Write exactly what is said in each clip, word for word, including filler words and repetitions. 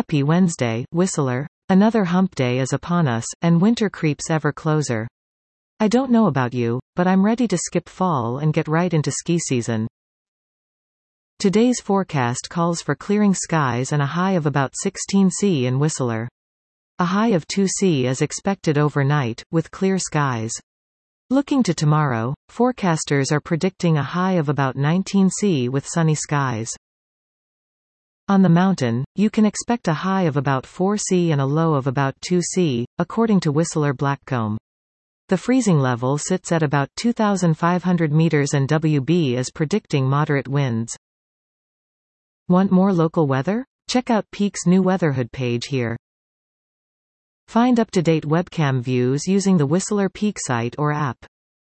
Happy Wednesday, Whistler. Another hump day is upon us, and winter creeps ever closer. I don't know about you, but I'm ready to skip fall and get right into ski season. Today's forecast calls for clearing skies and a high of about sixteen degrees in Whistler. A high of two degrees is expected overnight, with clear skies. Looking to tomorrow, forecasters are predicting a high of about nineteen degrees with sunny skies. On the mountain, you can expect a high of about four degrees and a low of about two degrees, according to Whistler Blackcomb. The freezing level sits at about two thousand five hundred meters and W B is predicting moderate winds. Want more local weather? Check out Peak's new Weatherhood page here. Find up-to-date webcam views using the Whistler Peak site or app.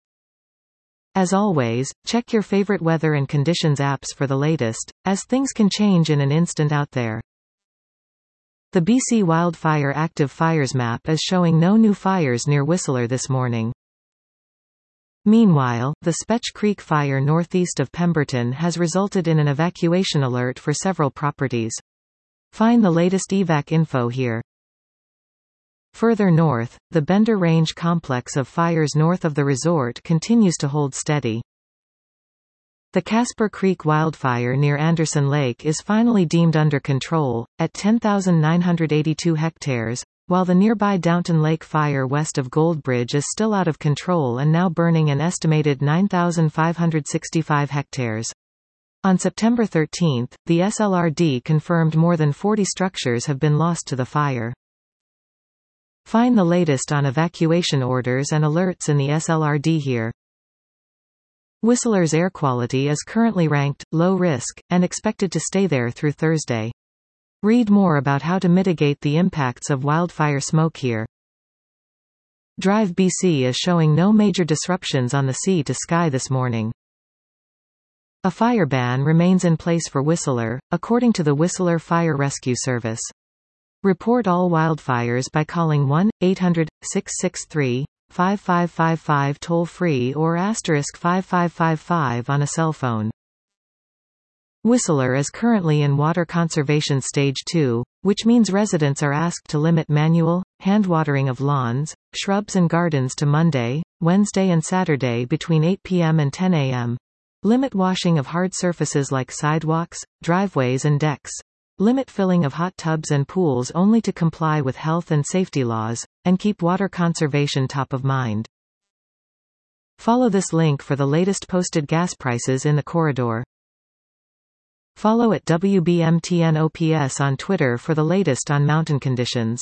As always, check your favorite weather and conditions apps for the latest, as things can change in an instant out there. The B C Wildfire Active Fires map is showing no new fires near Whistler this morning. Meanwhile, the Spetch Creek fire northeast of Pemberton has resulted in an evacuation alert for several properties. Find the latest evac info here. Further north, the Bender Range complex of fires north of the resort continues to hold steady. The Casper Creek wildfire near Anderson Lake is finally deemed under control, at ten thousand nine hundred eighty-two hectares, while the nearby Downton Lake fire west of Goldbridge is still out of control and now burning an estimated nine thousand five hundred sixty-five hectares. On September thirteenth, the S L R D confirmed more than forty structures have been lost to the fire. Find the latest on evacuation orders and alerts in the S L R D here. Whistler's air quality is currently ranked low risk, and expected to stay there through Thursday. Read more about how to mitigate the impacts of wildfire smoke here. Drive B C is showing no major disruptions on the sea to sky this morning. A fire ban remains in place for Whistler, according to the Whistler Fire Rescue Service. Report all wildfires by calling one eight hundred, six six three, five five five five toll-free or asterisk five five five five on a cell phone. Whistler is currently in Water Conservation Stage two, which means residents are asked to limit manual, hand watering of lawns, shrubs and gardens to Monday, Wednesday and Saturday between eight p m and ten a m Limit washing of hard surfaces like sidewalks, driveways and decks. Limit filling of hot tubs and pools only to comply with health and safety laws, and keep water conservation top of mind. Follow this link for the latest posted gas prices in the corridor. Follow at W B M T N O P S on Twitter for the latest on mountain conditions.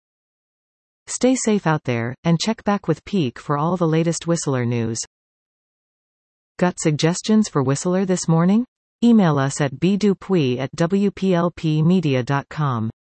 Stay safe out there, and check back with Peak for all the latest Whistler news. Got suggestions for Whistler this morning? Email us at b dupuy at w p l p media dot com.